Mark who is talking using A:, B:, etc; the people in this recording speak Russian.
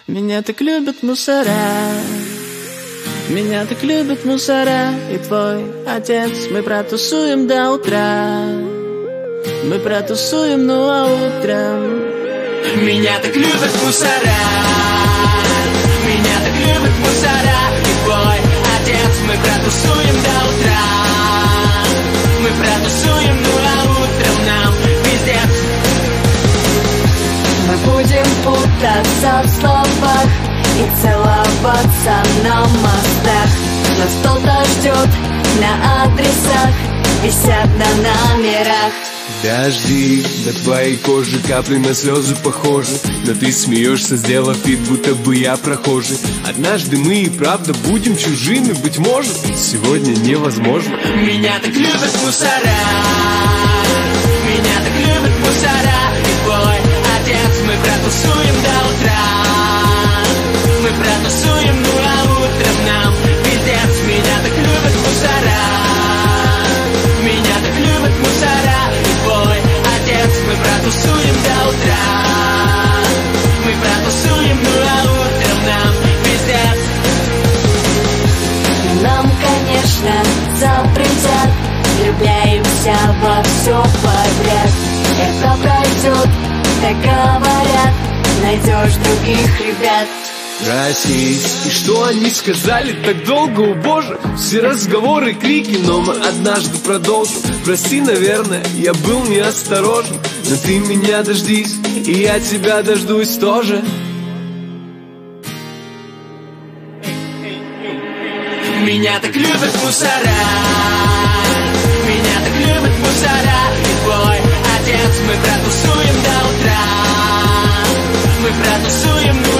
A: Меня так любят мусора, меня так любят мусора. И твой отец, мы протусуем до утра. Мы протусуем, ну а утром меня так любят мусора, меня так любят мусора. И твой отец, мы протусуем до утра. Мы протусуем, ну а утром нам пиздец.
B: Мы будем путаться в словах и целоваться на мостах. Нас кто-то ждет на адресах, висят на номерах.
C: Дожди на твоей коже, капли на слезы похожи. Но ты смеешься, сделав вид, будто бы я прохожий. Однажды мы и правда будем чужими, быть может, сегодня невозможно.
A: Меня так любят мусора, меня так любят мусора. И твой отец, мы протусуем до утра. Мы протусуем, ну а утром нам пиздец. Меня так любят мусора, меня так любят мусора. И твой отец, мы протусуем до утра. Мы протусуем, ну а утром нам пиздец.
B: Нам, конечно, запретят, влюбляемся во все подряд. Это пройдет, так говорят, найдешь других ребят.
C: Проснись, и что они сказали так долго, о боже? Все разговоры, крики, но мы однажды продолжим. Прости, наверное, я был неосторожен, но ты меня дождись, и я тебя дождусь тоже.
A: Меня так любят мусора, меня так любят мусора. И твой отец, мы протусуем до утра. Мы протусуем, ну